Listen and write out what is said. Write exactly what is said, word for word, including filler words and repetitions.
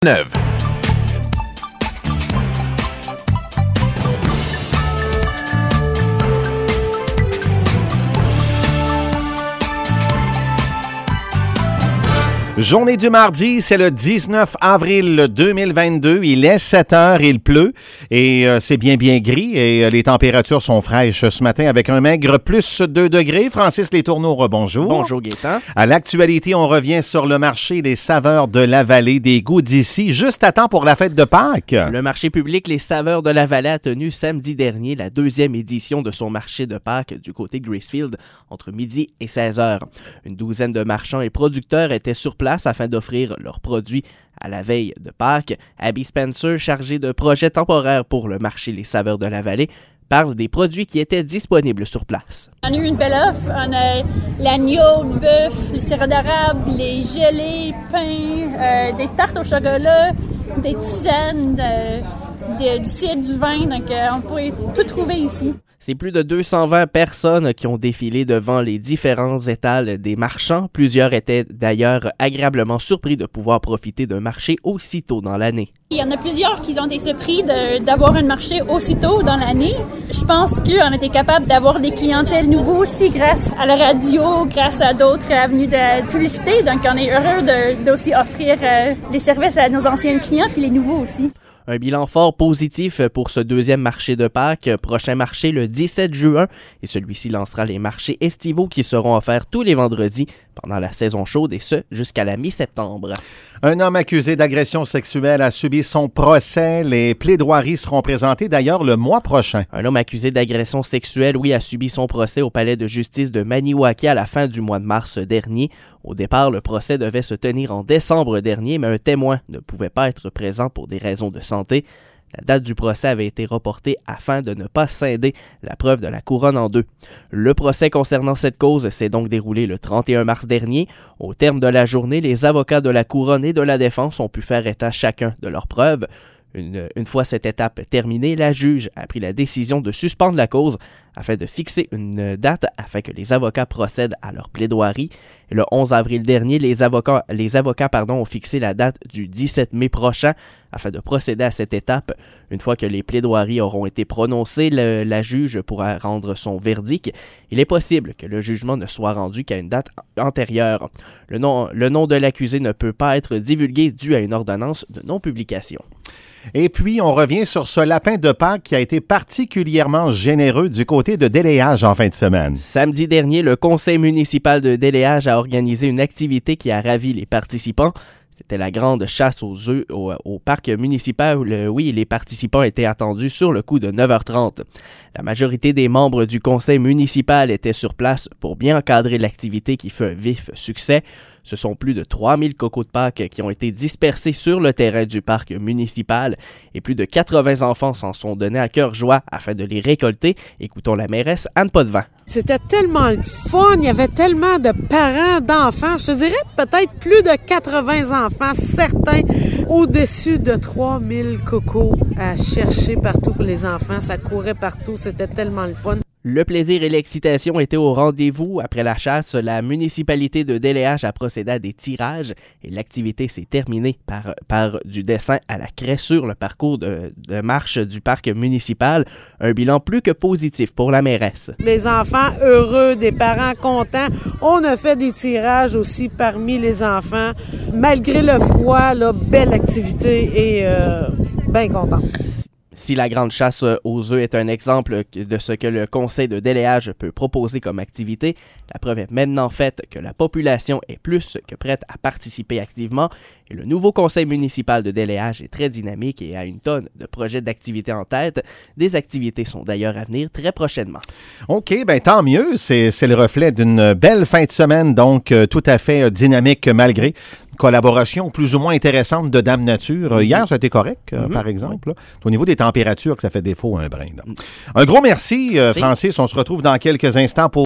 neuf. Journée du mardi, c'est le dix-neuf avril deux mille vingt-deux. Il est sept heures, il pleut et euh, c'est bien, bien gris et euh, les températures sont fraîches ce matin avec un maigre plus deux degrés. Francis Les Tourneaux, rebonjour. Bonjour Gaétan. À l'actualité, on revient sur le marché des saveurs de la vallée des goûts d'ici, juste à temps pour la fête de Pâques. Le marché public Les Saveurs de la Vallée a tenu samedi dernier la deuxième édition de son marché de Pâques du côté Gracefield entre midi et seize heures. Une douzaine de marchands et producteurs étaient sur place afin d'offrir leurs produits à la veille de Pâques. Abby Spencer, chargée de projet temporaire pour le marché Les Saveurs de la Vallée, parle des produits qui étaient disponibles sur place. On a eu une belle offre. On a l'agneau, le bœuf, le sirop d'érable, les gelées, pains, euh, des tartes au chocolat, des tisanes, de, de, du cidre, du vin. Donc, euh, on pourrait tout trouver ici. C'est plus de deux cent vingt personnes qui ont défilé devant les différents étals des marchands. Plusieurs étaient d'ailleurs agréablement surpris de pouvoir profiter d'un marché aussitôt dans l'année. Il y en a plusieurs qui ont été surpris de, d'avoir un marché aussitôt dans l'année. Je pense qu'on a été capable d'avoir des clientèles nouveaux aussi grâce à la radio, grâce à d'autres avenues de publicité. Donc, on est heureux de, d'aussi offrir euh, des services à nos anciens clients puis les nouveaux aussi. Un bilan fort positif pour ce deuxième marché de Pâques. Prochain marché le dix-sept juin et celui-ci lancera les marchés estivaux qui seront offerts tous les vendredis pendant la saison chaude et ce jusqu'à la mi-septembre. Un homme accusé d'agression sexuelle a subi son procès. Les plaidoiries seront présentées d'ailleurs le mois prochain. Un homme accusé d'agression sexuelle, oui, a subi son procès au palais de justice de Maniwaki à la fin du mois de mars dernier. Au départ, le procès devait se tenir en décembre dernier, mais un témoin ne pouvait pas être présent pour des raisons de santé. La date du procès avait été reportée afin de ne pas scinder la preuve de la couronne en deux. Le procès concernant cette cause s'est donc déroulé le trente et un mars dernier. Au terme de la journée, les avocats de la couronne et de la défense ont pu faire état chacun de leurs preuves. Une, une fois cette étape terminée, la juge a pris la décision de suspendre la cause afin de fixer une date afin que les avocats procèdent à leur plaidoirie. Et le onze avril dernier, les avocats, les avocats pardon, ont fixé la date du dix-sept mai prochain afin de procéder à cette étape. Une fois que les plaidoiries auront été prononcées, le, la juge pourra rendre son verdict. Il est possible que le jugement ne soit rendu qu'à une date antérieure. Le nom, le nom de l'accusé ne peut pas être divulgué dû à une ordonnance de non-publication. Et puis, on revient sur ce lapin de Pâques qui a été particulièrement généreux du côté de Déléage en fin de semaine. Samedi dernier, le conseil municipal de Déléage a organisé une activité qui a ravi les participants. C'était la grande chasse aux œufs au, au parc municipal où, le, oui, les participants étaient attendus sur le coup de neuf heures trente. La majorité des membres du conseil municipal étaient sur place pour bien encadrer l'activité qui fut un vif succès. Ce sont plus de trois mille cocos de Pâques qui ont été dispersés sur le terrain du parc municipal et plus de quatre-vingts enfants s'en sont donnés à cœur joie afin de les récolter. Écoutons la mairesse Anne Potvin. C'était tellement le fun, il y avait tellement de parents, d'enfants, je te dirais peut-être plus de quatre-vingts enfants, certains au-dessus de trois mille cocos à chercher partout pour les enfants, ça courait partout, c'était tellement le fun. Le plaisir et l'excitation étaient au rendez-vous. Après la chasse, la municipalité de Déléage a procédé à des tirages et l'activité s'est terminée par, par du dessin à la craie sur le parcours de, de marche du parc municipal. Un bilan plus que positif pour la mairesse. Les enfants heureux, des parents contents. On a fait des tirages aussi parmi les enfants. Malgré le froid, là, belle activité et euh, bien content. Si la grande chasse aux œufs est un exemple de ce que le conseil de Déléage peut proposer comme activité, la preuve est maintenant faite que la population est plus que prête à participer activement et le nouveau conseil municipal de Déléage est très dynamique et a une tonne de projets d'activités en tête. Des activités sont d'ailleurs à venir très prochainement. OK, bien tant mieux. C'est, c'est le reflet d'une belle fin de semaine, donc euh, tout à fait euh, dynamique malgré une collaboration plus ou moins intéressante de Dame Nature. Mm-hmm. Hier, ça a été correct, euh, mm-hmm. par exemple. Oui. Là. Au niveau des températures, que ça fait défaut un brin. Là. Mm-hmm. Un gros merci, euh, Francis. On se retrouve dans quelques instants pour